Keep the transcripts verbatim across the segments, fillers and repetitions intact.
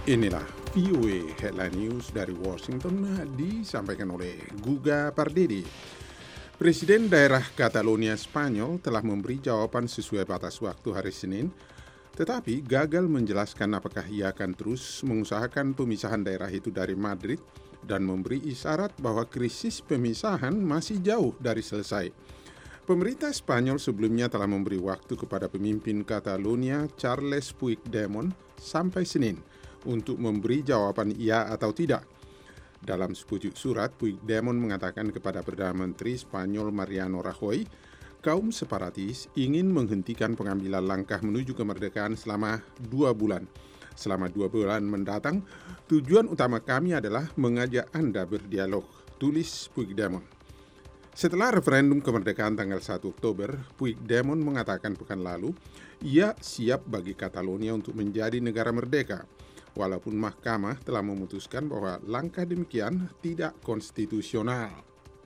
Inilah V O A Headline News dari Washington disampaikan oleh Guga Pardede. Presiden daerah Catalonia Spanyol telah memberi jawaban sesuai batas waktu hari Senin, tetapi gagal menjelaskan apakah ia akan terus mengusahakan pemisahan daerah itu dari Madrid dan memberi isyarat bahwa krisis pemisahan masih jauh dari selesai. Pemerintah Spanyol sebelumnya telah memberi waktu kepada pemimpin Catalonia Carles Puigdemont sampai Senin untuk memberi jawaban iya atau tidak. Dalam sepucuk surat, Puigdemont mengatakan kepada Perdana Menteri Spanyol Mariano Rajoy, kaum separatis ingin menghentikan pengambilan langkah menuju kemerdekaan selama dua bulan. Selama dua bulan mendatang, tujuan utama kami adalah mengajak Anda berdialog, tulis Puigdemont. Setelah referendum kemerdekaan tanggal satu Oktober, Puigdemont mengatakan pekan lalu, ia siap bagi Catalonia untuk menjadi negara merdeka, walaupun mahkamah telah memutuskan bahwa langkah demikian tidak konstitusional.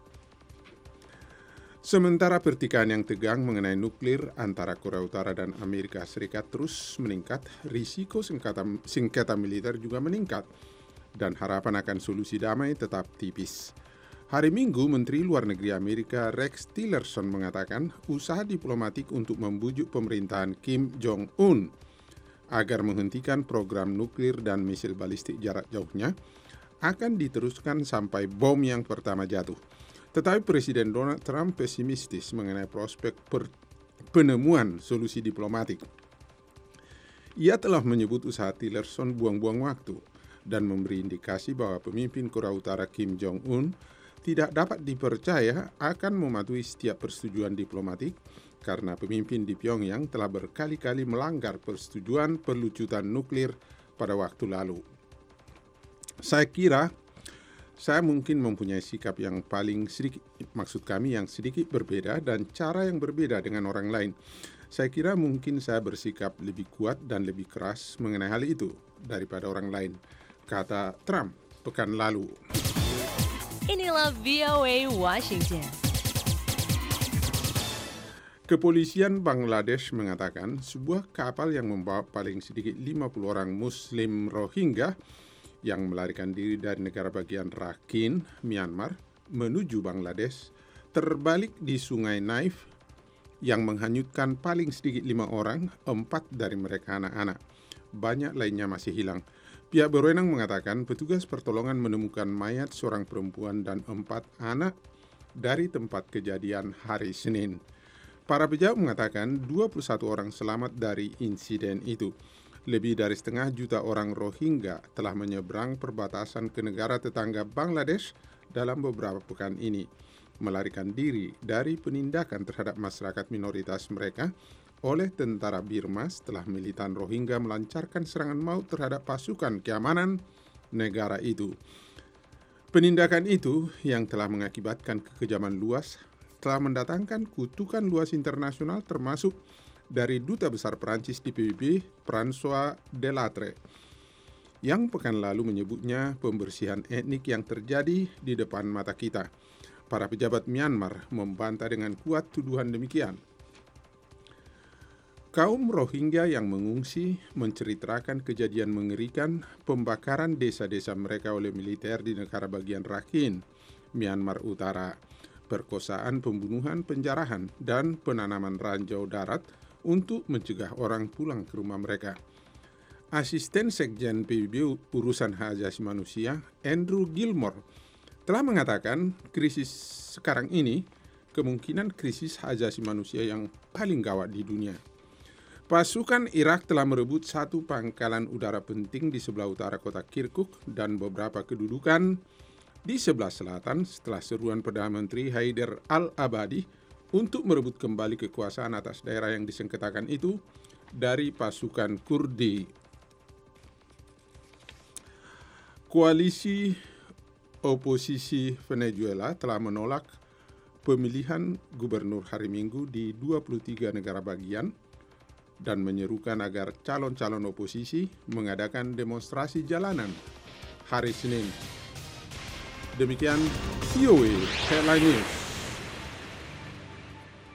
Sementara pertikaian yang tegang mengenai nuklir antara Korea Utara dan Amerika Serikat terus meningkat, risiko sengketa, sengketa militer juga meningkat, dan harapan akan solusi damai tetap tipis. Hari Minggu, Menteri Luar Negeri Amerika Rex Tillerson mengatakan usaha diplomatik untuk membujuk pemerintahan Kim Jong-un agar menghentikan program nuklir dan misil balistik jarak jauhnya akan diteruskan sampai bom yang pertama jatuh. Tetapi Presiden Donald Trump pesimistis mengenai prospek per- penemuan solusi diplomatik. Ia telah menyebut usaha Tillerson buang-buang waktu dan memberi indikasi bahwa pemimpin Korea Utara Kim Jong-un tidak dapat dipercaya akan mematuhi setiap persetujuan diplomatik karena pemimpin di Pyongyang telah berkali-kali melanggar persetujuan perlucutan nuklir pada waktu lalu. Saya kira saya mungkin mempunyai sikap yang paling sedikit, maksud kami yang sedikit berbeda dan cara yang berbeda dengan orang lain. Saya kira mungkin saya bersikap lebih kuat dan lebih keras mengenai hal itu daripada orang lain, kata Trump pekan lalu. Inilah V O A Washington. Kepolisian Bangladesh mengatakan sebuah kapal yang membawa paling sedikit lima puluh orang Muslim Rohingya yang melarikan diri dari negara bagian Rakhine, Myanmar, menuju Bangladesh, terbalik di Sungai Naif yang menghanyutkan paling sedikit lima orang, empat dari mereka anak-anak. Banyak lainnya masih hilang. Pihak berwenang mengatakan petugas pertolongan menemukan mayat seorang perempuan dan empat anak dari tempat kejadian hari Senin. Para pejabat mengatakan dua puluh satu orang selamat dari insiden itu. Lebih dari setengah juta orang Rohingya telah menyeberang perbatasan ke negara tetangga Bangladesh dalam beberapa pekan ini, melarikan diri dari penindakan terhadap masyarakat minoritas mereka oleh tentara Birma setelah militan Rohingya melancarkan serangan maut terhadap pasukan keamanan negara itu. Penindakan itu yang telah mengakibatkan kekejaman luas telah mendatangkan kutukan luas internasional termasuk dari Duta Besar Perancis di P B B, François Delattre, yang pekan lalu menyebutnya pembersihan etnik yang terjadi di depan mata kita. Para pejabat Myanmar membantah dengan kuat tuduhan demikian. Kaum Rohingya yang mengungsi menceritakan kejadian mengerikan pembakaran desa-desa mereka oleh militer di negara bagian Rakhine, Myanmar Utara, perkosaan, pembunuhan, penjarahan, dan penanaman ranjau darat untuk mencegah orang pulang ke rumah mereka. Asisten Sekjen P B B Urusan Hak Asasi Manusia, Andrew Gilmore, telah mengatakan krisis sekarang ini kemungkinan krisis hak asasi manusia yang paling gawat di dunia. Pasukan Irak telah merebut satu pangkalan udara penting di sebelah utara kota Kirkuk dan beberapa kedudukan di sebelah selatan setelah seruan Perdana Menteri Haider al-Abadi untuk merebut kembali kekuasaan atas daerah yang disengketakan itu dari pasukan Kurdi. Koalisi oposisi Venezuela telah menolak pemilihan gubernur hari Minggu di dua puluh tiga negara bagian dan menyerukan agar calon-calon oposisi mengadakan demonstrasi jalanan hari Senin. Demikian V O A Headline News.